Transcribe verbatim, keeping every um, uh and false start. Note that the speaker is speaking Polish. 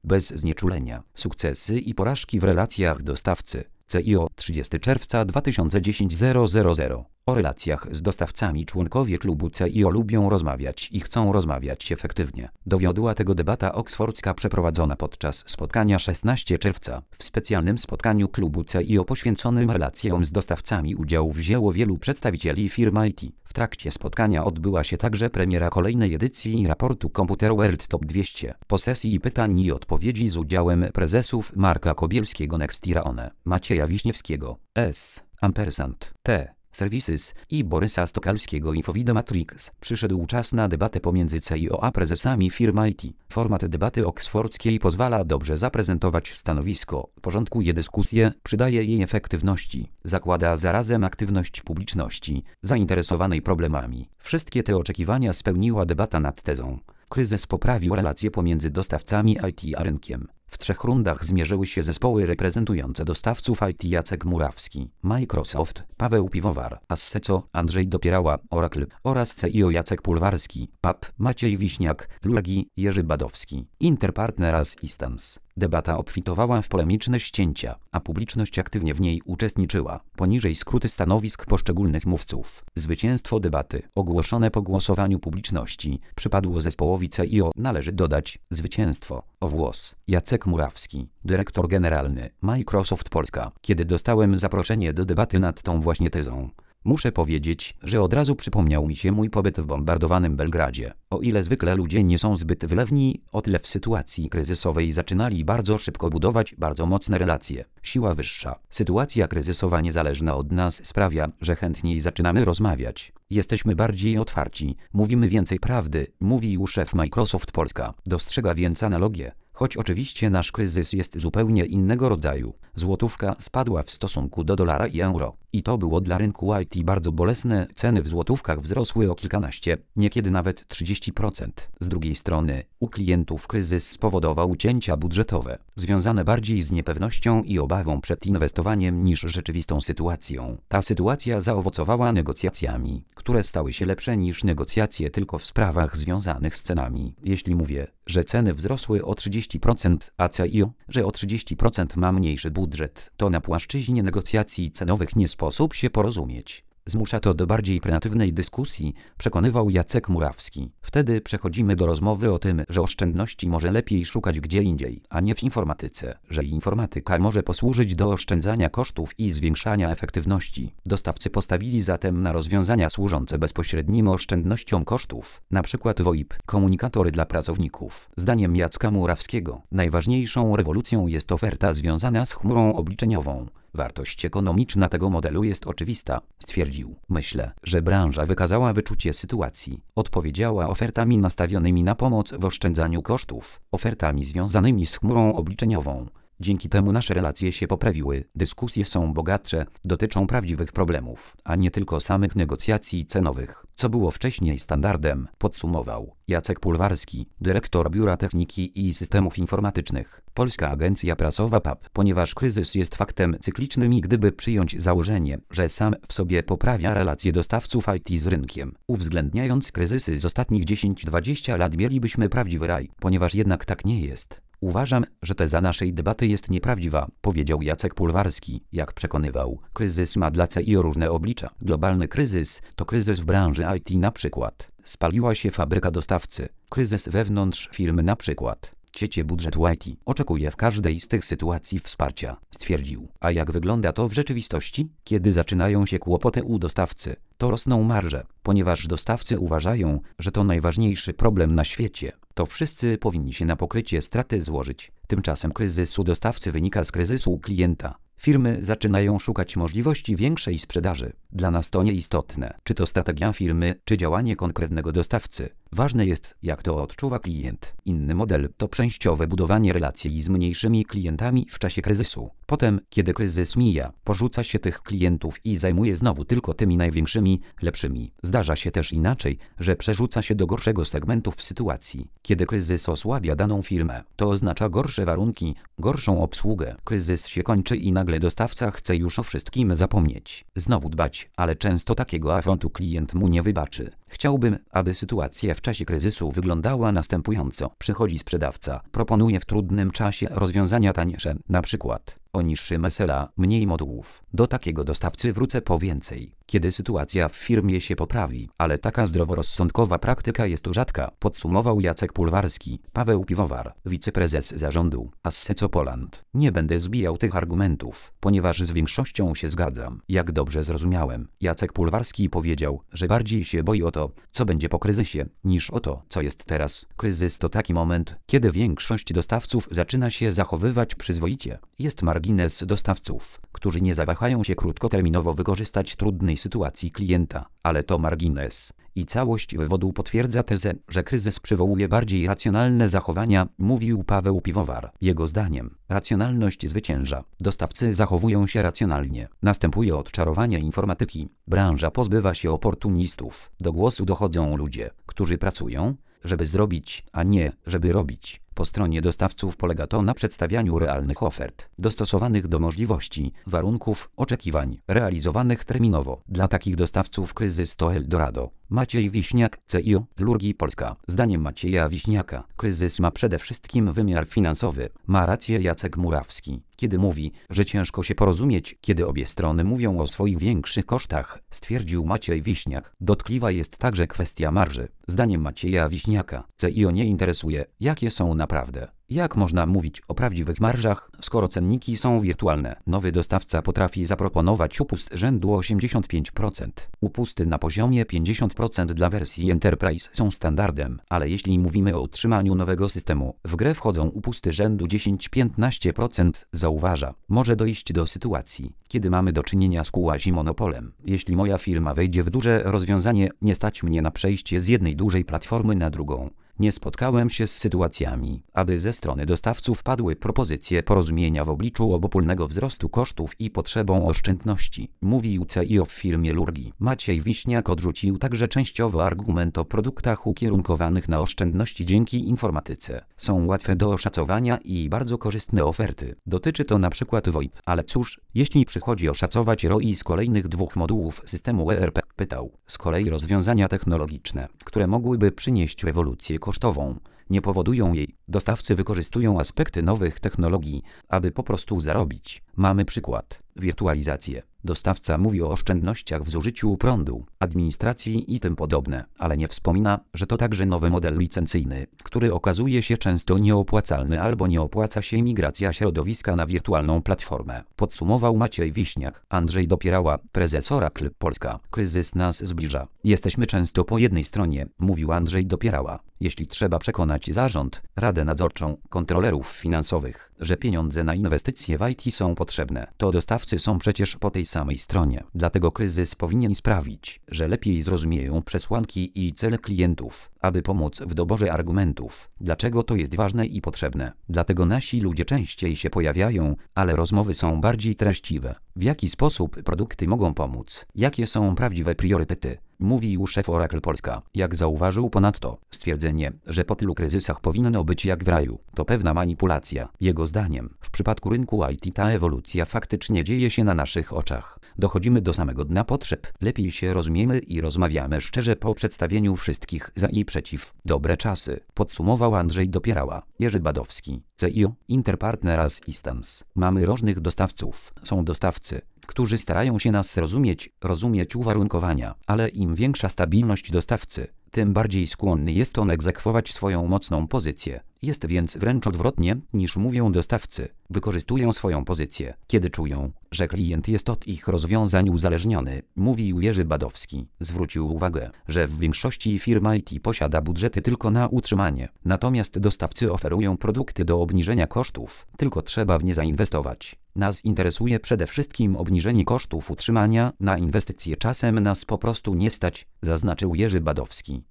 bez znieczulenia. Sukcesy i porażki w relacjach dostawcy. C I O trzydziestego czerwca dwa tysiące dziesiątego. O relacjach z dostawcami członkowie klubu C I O lubią rozmawiać i chcą rozmawiać efektywnie. Dowiodła tego debata oksfordzka przeprowadzona podczas spotkania szesnastego czerwca. W specjalnym spotkaniu klubu C I O poświęconym relacjom z dostawcami udział wzięło wielu przedstawicieli firm I T. W trakcie spotkania odbyła się także premiera kolejnej edycji raportu Computer World Top dwieście. Po sesji pytań i odpowiedzi z udziałem prezesów Marka Kobielskiego Nextira-One, Macieja Wiśniewskiego, S. Ampersand, T. Services i Borysa Stokalskiego Infovida Matrix. Przyszedł czas na debatę pomiędzy C I O a prezesami firm I T. Format debaty oksfordzkiej pozwala dobrze zaprezentować stanowisko, porządkuje dyskusję, przydaje jej efektywności, zakłada zarazem aktywność publiczności zainteresowanej problemami. Wszystkie te oczekiwania spełniła debata nad tezą. Kryzys poprawił relacje pomiędzy dostawcami I T a rynkiem. W trzech rundach zmierzyły się zespoły reprezentujące dostawców I T: Jacek Murawski, Microsoft, Paweł Piwowar, Asseco, Andrzej Dopierała, Oracle oraz C I O Jacek Pulwarski, P A P, Maciej Wiśniak, Lurgi, Jerzy Badowski, Interpartner Assistance. Debata obfitowała w polemiczne ścięcia, a publiczność aktywnie w niej uczestniczyła. Poniżej skróty stanowisk poszczególnych mówców. Zwycięstwo debaty, ogłoszone po głosowaniu publiczności, przypadło zespołowi C I O. Należy dodać, zwycięstwo o włos. Jacek Murawski, dyrektor generalny, Microsoft Polska. Kiedy dostałem zaproszenie do debaty nad tą właśnie tezą, muszę powiedzieć, że od razu przypomniał mi się mój pobyt w bombardowanym Belgradzie. O ile zwykle ludzie nie są zbyt wylewni, o tyle w sytuacji kryzysowej zaczynali bardzo szybko budować bardzo mocne relacje. Siła wyższa. Sytuacja kryzysowa niezależna od nas sprawia, że chętniej zaczynamy rozmawiać. Jesteśmy bardziej otwarci, mówimy więcej prawdy, mówił szef Microsoft Polska. Dostrzega więc analogię. Choć oczywiście nasz kryzys jest zupełnie innego rodzaju. Złotówka spadła w stosunku do dolara i euro. I to było dla rynku I T bardzo bolesne. Ceny w złotówkach wzrosły o kilkanaście, niekiedy nawet trzydzieści procent. Z drugiej strony, u klientów kryzys spowodował cięcia budżetowe, związane bardziej z niepewnością i obawą przed inwestowaniem niż rzeczywistą sytuacją. Ta sytuacja zaowocowała negocjacjami, które stały się lepsze niż negocjacje tylko w sprawach związanych z cenami. Jeśli mówię, że ceny wzrosły o trzydzieści procent, a C I O, że o trzydzieści procent ma mniejszy budżet, to na płaszczyźnie negocjacji cenowych nie sposób się porozumieć. Zmusza to do bardziej kreatywnej dyskusji, przekonywał Jacek Murawski. Wtedy przechodzimy do rozmowy o tym, że oszczędności może lepiej szukać gdzie indziej, a nie w informatyce, że informatyka może posłużyć do oszczędzania kosztów i zwiększania efektywności. Dostawcy postawili zatem na rozwiązania służące bezpośrednim oszczędnościom kosztów, np. V O I P, komunikatory dla pracowników. Zdaniem Jacka Murawskiego, najważniejszą rewolucją jest oferta związana z chmurą obliczeniową. Wartość ekonomiczna tego modelu jest oczywista, stwierdził. Myślę, że branża wykazała wyczucie sytuacji. Odpowiedziała ofertami nastawionymi na pomoc w oszczędzaniu kosztów, ofertami związanymi z chmurą obliczeniową. Dzięki temu nasze relacje się poprawiły, dyskusje są bogatsze, dotyczą prawdziwych problemów, a nie tylko samych negocjacji cenowych, co było wcześniej standardem, podsumował Jacek Pulwarski, dyrektor Biura Techniki i Systemów Informatycznych. Polska Agencja Prasowa P A P. Ponieważ kryzys jest faktem cyklicznym i gdyby przyjąć założenie, że sam w sobie poprawia relacje dostawców I T z rynkiem, uwzględniając kryzysy z ostatnich dziesięć do dwudziestu lat, mielibyśmy prawdziwy raj, ponieważ jednak tak nie jest. Uważam, że teza naszej debaty jest nieprawdziwa, powiedział Jacek Pulwarski. Jak przekonywał, kryzys ma dla C I O różne oblicza. Globalny kryzys to kryzys w branży I T, na przykład spaliła się fabryka dostawcy, kryzys wewnątrz firmy, na przykład cięcie budżetu I T. Oczekuje w każdej z tych sytuacji wsparcia, stwierdził. A jak wygląda to w rzeczywistości? Kiedy zaczynają się kłopoty u dostawcy, to rosną marże, ponieważ dostawcy uważają, że to najważniejszy problem na świecie. To wszyscy powinni się na pokrycie straty złożyć. Tymczasem kryzys u dostawcy wynika z kryzysu u klienta. Firmy zaczynają szukać możliwości większej sprzedaży. Dla nas to nieistotne, czy to strategia firmy, czy działanie konkretnego dostawcy. Ważne jest, jak to odczuwa klient. Inny model to częściowe budowanie relacji z mniejszymi klientami w czasie kryzysu. Potem, kiedy kryzys mija, porzuca się tych klientów i zajmuje znowu tylko tymi największymi, lepszymi. Zdarza się też inaczej, że przerzuca się do gorszego segmentu w sytuacji, kiedy kryzys osłabia daną firmę. To oznacza gorsze warunki, gorszą obsługę. Kryzys się kończy i nagle dostawca chce już o wszystkim zapomnieć. Znowu dbać, ale często takiego afrontu klient mu nie wybaczy. Chciałbym, aby sytuacja w czasie kryzysu wyglądała następująco. Przychodzi sprzedawca, proponuje w trudnym czasie rozwiązania tańsze, na przykład o niższym S L A, mniej modułów. Do takiego dostawcy wrócę po więcej, kiedy sytuacja w firmie się poprawi, ale taka zdroworozsądkowa praktyka jest rzadka, podsumował Jacek Pulwarski, Paweł Piwowar, wiceprezes zarządu Asseco Poland. Nie będę zbijał tych argumentów, ponieważ z większością się zgadzam. Jak dobrze zrozumiałem, Jacek Pulwarski powiedział, że bardziej się boi o to, co będzie po kryzysie, niż o to, co jest teraz. Kryzys to taki moment, kiedy większość dostawców zaczyna się zachowywać przyzwoicie. Jest margines dostawców, którzy nie zawahają się krótkoterminowo wykorzystać trudnej sytuacji klienta, ale to margines. I całość wywodu potwierdza tezę, że kryzys przywołuje bardziej racjonalne zachowania, mówił Paweł Piwowar. Jego zdaniem, racjonalność zwycięża. Dostawcy zachowują się racjonalnie. Następuje odczarowanie informatyki. Branża pozbywa się oportunistów. Do głosu dochodzą ludzie, którzy pracują, żeby zrobić, a nie, żeby robić. Po stronie dostawców polega to na przedstawianiu realnych ofert, dostosowanych do możliwości, warunków, oczekiwań, realizowanych terminowo. Dla takich dostawców kryzys to Eldorado. Maciej Wiśniak, C I O, Lurgi Polska. Zdaniem Macieja Wiśniaka, kryzys ma przede wszystkim wymiar finansowy. Ma rację Jacek Murawski, kiedy mówi, że ciężko się porozumieć, kiedy obie strony mówią o swoich większych kosztach, stwierdził Maciej Wiśniak. Dotkliwa jest także kwestia marży. Zdaniem Macieja Wiśniaka, C I O nie interesuje, jakie są naprawdę. Jak można mówić o prawdziwych marżach, skoro cenniki są wirtualne? Nowy dostawca potrafi zaproponować upust rzędu osiemdziesiąt pięć procent. Upusty na poziomie pięćdziesiąt procent dla wersji Enterprise są standardem, ale jeśli mówimy o utrzymaniu nowego systemu, w grę wchodzą upusty rzędu dziesięć do piętnastu procent. Zauważa, może dojść do sytuacji, kiedy mamy do czynienia z quasi-monopolem. Jeśli moja firma wejdzie w duże rozwiązanie, nie stać mnie na przejście z jednej dużej platformy na drugą. Nie spotkałem się z sytuacjami, aby ze strony dostawców padły propozycje porozumienia w obliczu obopólnego wzrostu kosztów i potrzebą oszczędności, mówił C I O w firmie Lurgi. Maciej Wiśniak odrzucił także częściowo argument o produktach ukierunkowanych na oszczędności dzięki informatyce. Są łatwe do oszacowania i bardzo korzystne oferty. Dotyczy to na przykład V O I P, ale cóż, jeśli przychodzi oszacować R O I z kolejnych dwóch modułów systemu E R P, pytał. Z kolei rozwiązania technologiczne, które mogłyby przynieść rewolucję kosztową, nie powodują jej. Dostawcy wykorzystują aspekty nowych technologii, aby po prostu zarobić. Mamy przykład. Wirtualizację. Dostawca mówi o oszczędnościach w zużyciu prądu, administracji i tym podobne, ale nie wspomina, że to także nowy model licencyjny, który okazuje się często nieopłacalny albo nie opłaca się migracja środowiska na wirtualną platformę. Podsumował Maciej Wiśniak. Andrzej Dopierała, prezes Oracle Polska. Kryzys nas zbliża. Jesteśmy często po jednej stronie, mówił Andrzej Dopierała. Jeśli trzeba przekonać zarząd, radę nadzorczą, kontrolerów finansowych, że pieniądze na inwestycje w I T są potrzebne, to dostawcy są przecież po tej samej stronie. Dlatego kryzys powinien sprawić, że lepiej zrozumieją przesłanki i cele klientów, aby pomóc w doborze argumentów, dlaczego to jest ważne i potrzebne. Dlatego nasi ludzie częściej się pojawiają, ale rozmowy są bardziej treściwe. W jaki sposób produkty mogą pomóc? Jakie są prawdziwe priorytety? Mówił szef Oracle Polska. Jak zauważył ponadto, stwierdzenie, że po tylu kryzysach powinno być jak w raju, to pewna manipulacja. Jego zdaniem, w przypadku rynku I T ta ewolucja faktycznie dzieje się na naszych oczach. Dochodzimy do samego dna potrzeb, lepiej się rozumiemy i rozmawiamy szczerze po przedstawieniu wszystkich za i przeciw. Dobre czasy, podsumował Andrzej Dopierała. Jerzy Badowski, C I O, Interpartner Assistance. Mamy różnych dostawców, są dostawcy, którzy starają się nas rozumieć, rozumieć uwarunkowania, ale im większa stabilność dostawcy, tym bardziej skłonny jest on egzekwować swoją mocną pozycję. Jest więc wręcz odwrotnie, niż mówią dostawcy. Wykorzystują swoją pozycję, kiedy czują, że klient jest od ich rozwiązań uzależniony, mówił Jerzy Badowski. Zwrócił uwagę, że w większości firm I T posiada budżety tylko na utrzymanie. Natomiast dostawcy oferują produkty do obniżenia kosztów, tylko trzeba w nie zainwestować. Nas interesuje przede wszystkim obniżenie kosztów utrzymania, na inwestycje czasem nas po prostu nie stać, zaznaczył Jerzy Badowski.